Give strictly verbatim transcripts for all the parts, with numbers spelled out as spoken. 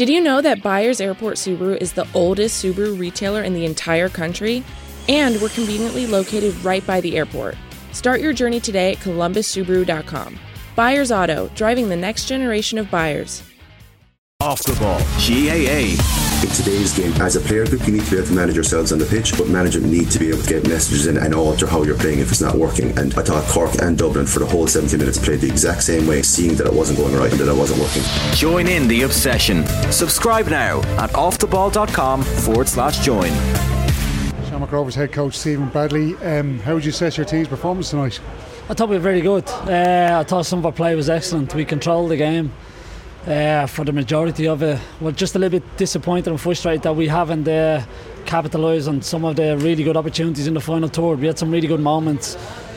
Did you know that Byers Airport Subaru is the oldest Subaru retailer in the entire country? And we're conveniently located right by the airport. Start your journey today at columbus subaru dot com. Byers Auto, driving the next generation of buyers. Off the ball, G A A. In today's game, as a player group, you need to be able to manage yourselves on the pitch, but management need to be able to get messages in and alter how you're playing if it's not working. And I thought Cork and Dublin for the whole seventy minutes played the exact same way, seeing that it wasn't going right and that it wasn't working. Join in the obsession. Subscribe now at offtheball.com forward slash join. Shamrock Rovers head coach Stephen Bradley. Um, how would you assess your team's performance tonight? I thought we were very good. Uh, I thought some of our play was excellent. We controlled the game. Uh, for the majority of it, we're just a little bit disappointed and frustrated that we haven't uh, capitalised on some of the really good opportunities in the final third. We had some really good moments,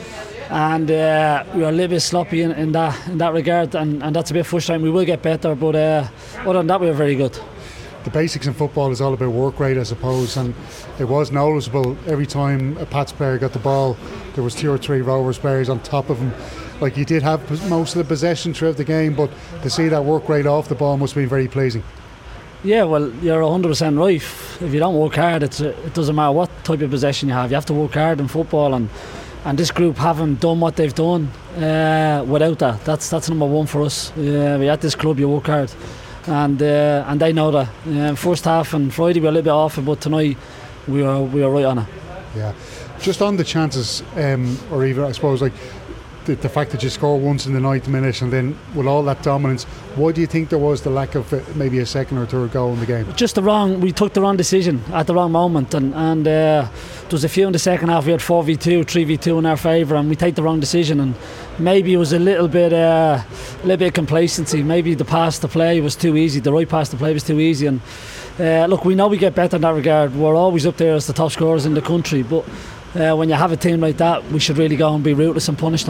and uh, we were a little bit sloppy in, in that in that regard, and, and that's a bit frustrating. We will get better, but uh, other than that, we were very good. The basics in football is all about work rate, I suppose, and it was noticeable every time a Pats player got the ball, there was two or three Rovers players on top of him. Like, you did have most of the possession throughout the game, but to see that work rate off the ball must have been very pleasing. Yeah, well, you're one hundred percent right. If you don't work hard, it's, it doesn't matter what type of possession you have. You have to work hard in football, and, and this group haven't done what they've done uh, without that. That's that's number one for us. Uh, we at this club, you work hard, and uh, and they know that. Uh, first half and Friday we were a little bit off it, but tonight we were we were right on it. Yeah, just on the chances, um, or even I suppose like. The, the fact that you score once in the ninth minute and then with all that dominance, why do you think there was the lack of uh, maybe a second or third goal in the game? Just the wrong, we took the wrong decision at the wrong moment, and, and uh, there was a few in the second half. We had four v two, three v two in our favour, and we take the wrong decision, and maybe it was a little bit uh, a little bit of complacency. Maybe the pass to play was too easy, the right pass to play was too easy, and uh, look, we know we get better in that regard. We're always up there as the top scorers in the country, but uh, when you have a team like that, we should really go and be ruthless and punish them.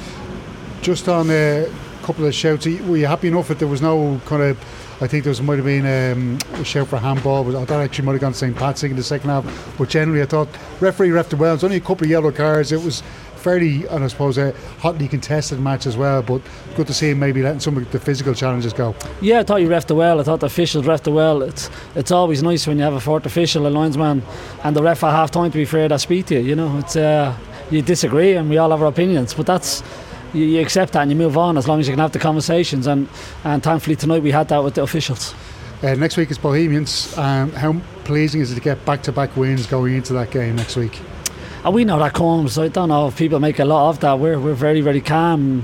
Just on a couple of shouts, were you happy enough that there was no kind of, I think there was, might have been um, a shout for handball, but that actually might have gone to Saint Pat's in the second half, but generally I thought referee reffed it well. It was only a couple of yellow cards. It was fairly, and I suppose, a hotly contested match as well, but good to see him maybe letting some of the physical challenges go. Yeah, I thought you reffed it well. I thought the officials reffed it well. It's it's always nice when you have a fourth official, a linesman, and the ref at half time, to be fair, that speak to you. You know, it's uh, you disagree and we all have our opinions, but that's You, you accept that and you move on as long as you can have the conversations, and, and thankfully tonight we had that with the officials. Uh, next week is Bohemians. Um, how pleasing is it to get back-to-back wins going into that game next week? And we know that comes. I don't know if people make a lot of that. We're we're very very calm.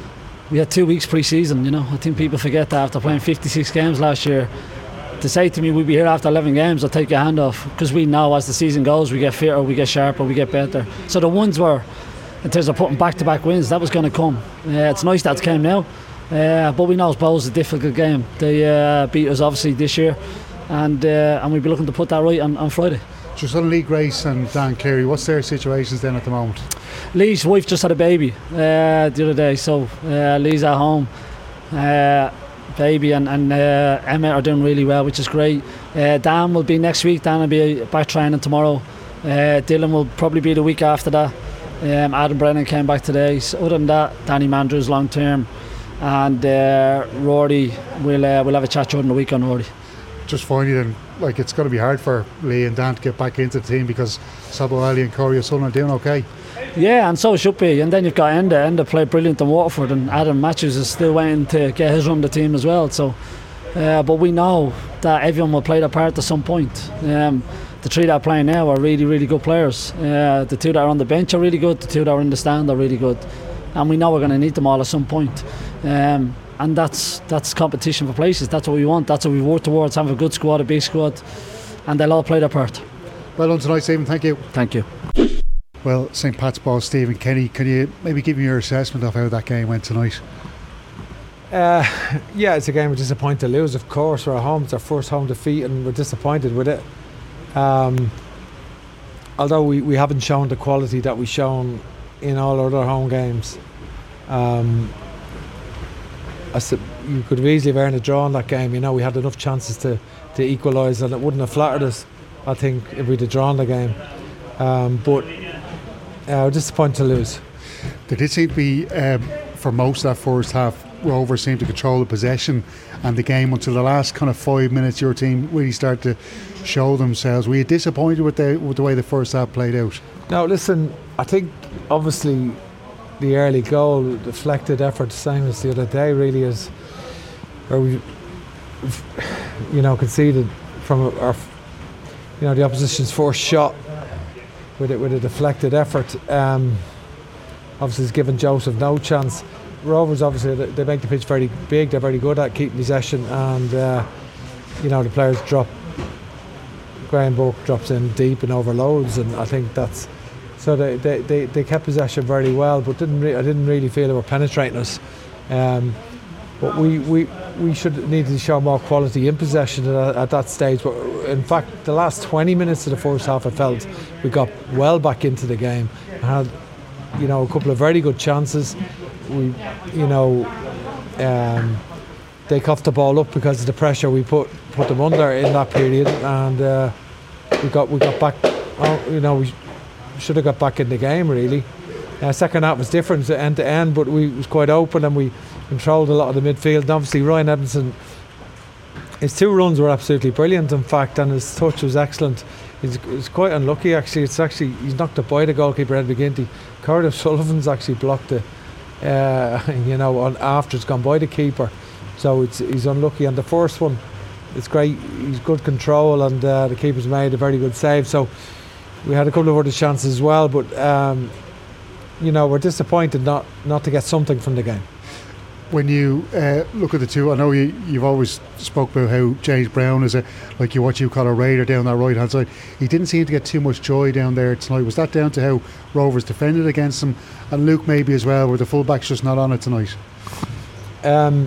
We had two weeks pre-season. You know, I think people forget that after playing fifty-six games last year. To say to me we'd be here after eleven games, I'll take your hand off, because we know as the season goes we get fitter, we get sharper, we get better. So the ones were, in terms of putting back-to-back wins, that was going to come. Uh, it's nice that it came now, uh, but we know Bow's a difficult game. They uh, beat us obviously this year, and uh, and we'll be looking to put that right on, on Friday. Just on Lee Grace and Dan Cleary, what's their situations then at the moment? Lee's wife just had a baby uh, the other day, so uh, Lee's at home. Uh, baby and, and uh, Emma are doing really well, which is great. Uh, Dan will be next week. Dan will be back training tomorrow. Uh, Dylan will probably be the week after that. Um, Adam Brennan came back today. So other than that, Danny Mandrews long term, and uh, Rory will uh, we'll have a chat during the week on Rory. Just finally then, like, it's going to be hard for Lee and Dan to get back into the team because Sabo Ali and Corey O'Sullivan are doing okay. Yeah, and so it should be. And then you've got Enda. Enda played brilliant in Waterford, and Adam Matthews is still waiting to get his run the team as well. So, uh, but we know that everyone will play their part at some point. Um, the three that are playing now are really, really good players. Uh, the two that are on the bench are really good. The two that are in the stand are really good. And we know we're going to need them all at some point. Um, and that's that's competition for places. That's what we want. That's what we work towards. Have a good squad, a big squad, and they'll all play their part. Well done tonight, Stephen. Thank you. Thank you. Well, Saint Pat's boss Stephen Kenny, can you maybe give me your assessment of how that game went tonight? Uh, yeah, it's a game we're disappointed to lose. Of course, we're at home. It's our first home defeat, and we're disappointed with it. Um, although we, we haven't shown the quality that we've shown in all our other home games. Um, I said, you could have easily have earned a draw in that game. You know, we had enough chances to, to equalise, and it wouldn't have flattered us, I think, if we'd have drawn the game. Um, but uh, we're disappointed to lose. There did seem to be, um, for most of that first half, Rovers seemed to control the possession and the game until the last kind of five minutes. Your team really started to show themselves. Were you disappointed with the with the way the first half played out? No, listen, I think obviously the early goal deflected effort, same as the other day, really, is where we, you know, conceded from our, you know, the opposition's first shot with it with a deflected effort. Um, obviously, it's given Joseph no chance. Rovers, obviously, they make the pitch very big. They're very good at keeping possession, and uh, you know, the players drop. Graham Burke drops in deep and overloads, and I think that's so they they, they, they kept possession very well, but didn't re- I didn't really feel they were penetrating us. Um, but we, we we should need to show more quality in possession at, at that stage. But in fact, the last twenty minutes of the first half, I felt we got well back into the game. I had, you know, a couple of very good chances. We, you know, um, they coughed the ball up because of the pressure we put put them under in that period, and uh, we got we got back. Oh, you know, we should have got back in the game really. Uh, second half was different end to end, but we was quite open and we controlled a lot of the midfield. And obviously, Ryan Edmondson, his two runs were absolutely brilliant. In fact, and his touch was excellent. He's, he's quite unlucky actually. It's actually he's knocked it by the goalkeeper Ed McGinty. Cardiff Sullivan's actually blocked it. Uh, you know, on, after it's gone by the keeper, so it's he's unlucky. And the first one, it's great. He's good control, and uh, the keeper's made a very good save. So we had a couple of other chances as well, but um, you know, we're disappointed not not to get something from the game. When you uh, look at the two, I know you, you've always spoke about how James Brown is a, like you what you call a raider down that right hand side. He didn't seem to get too much joy down there tonight. Was that down to how Rovers defended against him, and Luke maybe as well? Were the fullbacks just not on it tonight? Um,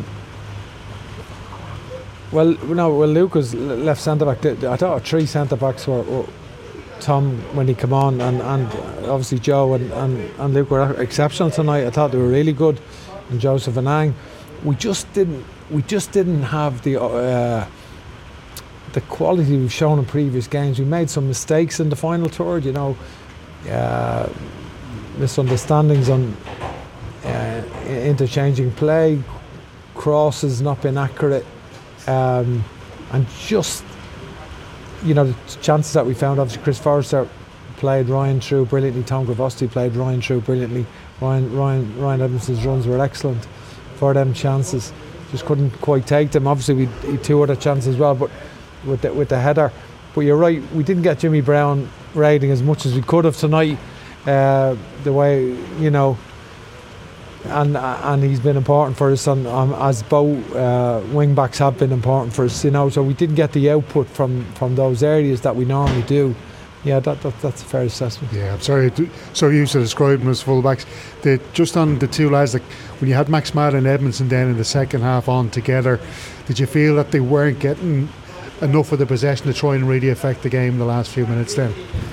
well, no. Well, Luke was left centre back. I thought three centre backs were, were Tom when he came on, and, and obviously Joe and, and, and Luke were exceptional tonight. I thought they were really good. And Joseph and Ang, we just didn't, we just didn't have the uh, the quality we've shown in previous games. We made some mistakes in the final third, you know, uh, misunderstandings on uh, interchanging play, crosses not being accurate, um, and just, you know, the chances that we found. Obviously, Chris Forrester played Ryan through brilliantly. Tom Gravosti played Ryan through brilliantly. Ryan, Ryan, Ryan Edmondson's runs were excellent for them chances. Just couldn't quite take them. Obviously, we had two other chances as well, but with the, with the header. But you're right, we didn't get Jimmy Brown raiding as much as we could have tonight. Uh, the way, you know, and and he's been important for us, on, on, as both uh, wing backs have been important for us. You know, so we didn't get the output from from those areas that we normally do. Yeah, that, that that's a fair assessment. Yeah, I'm sorry, so used to describe them as fullbacks. The, just on the two lads, like when you had Max Mad and Edmondson then in the second half on together, did you feel that they weren't getting enough of the possession to try and really affect the game in the last few minutes then?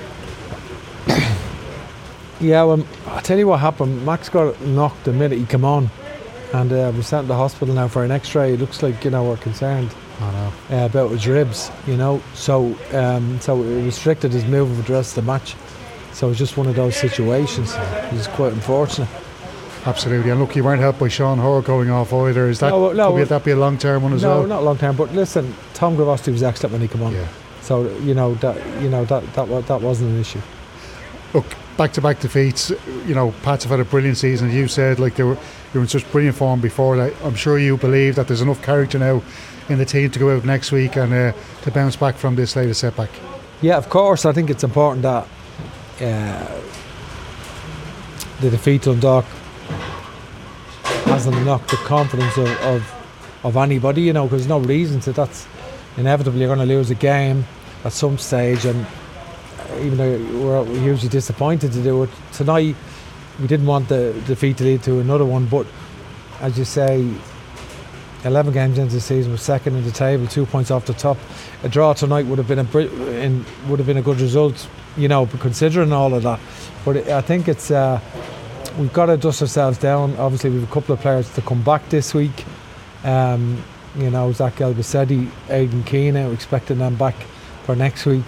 Yeah, well, I'll tell you what happened. Max got knocked the minute he came on, and uh, we're sent to the hospital now for an x-ray. It looks like, you know, we're concerned. Oh, no. uh, about his ribs, you know, so um, so it restricted his movement for the rest of the match. So it was just one of those situations. It was quite unfortunate. Absolutely, and look, you weren't helped by Sean Hoare going off either. Is that no, no, could that be a long term one as no, well? No, not long term. But listen, Tom Gravosti was excellent when he came on. Yeah. So you know that you know that that that wasn't an issue. Look, back-to-back defeats. You know, Pats have had a brilliant season. You said like they were they were in such brilliant form before that. I'm sure you believe that there's enough character now in the team to go out next week and uh, to bounce back from this latest setback. Yeah, of course. I think it's important that uh, the defeat to Dundalk hasn't knocked the confidence of, of, of anybody, you know, because there's no reason to. That's inevitably you're going to lose a game at some stage, and even though we're usually disappointed to do it tonight, we didn't want the defeat to lead to another one. But as you say, eleven games into the season, we're second in the table, two points off the top. A draw tonight would have been a in, would have been a good result, you know, considering all of that. But I think it's uh, we've got to dust ourselves down. Obviously, we have a couple of players to come back this week. Um, you know, Zach Elbasetti, Aidan Keane, we're expecting them back for next week,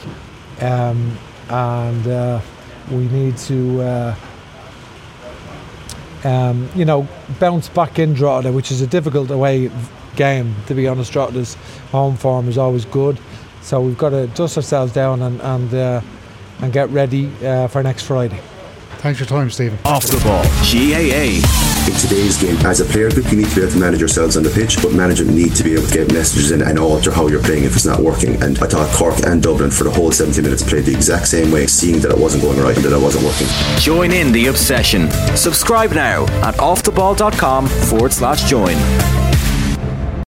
um, and uh, we need to. Uh, um, you know, bounce back in Drogheda, which is a difficult away game, to be honest. Drogheda's home form is always good, so we've got to dust ourselves down and and, uh, and get ready uh, for next Friday. Thanks for your time, Stephen. Off the ball, G A A. In today's game, as a player group, you need to be able to manage yourselves on the pitch, but management need to be able to get messages in and alter how you're playing if it's not working. And I thought Cork and Dublin for the whole seventy minutes played the exact same way, seeing that it wasn't going right and that it wasn't working. Join in the obsession. Subscribe now at offtheball.com forward slash join.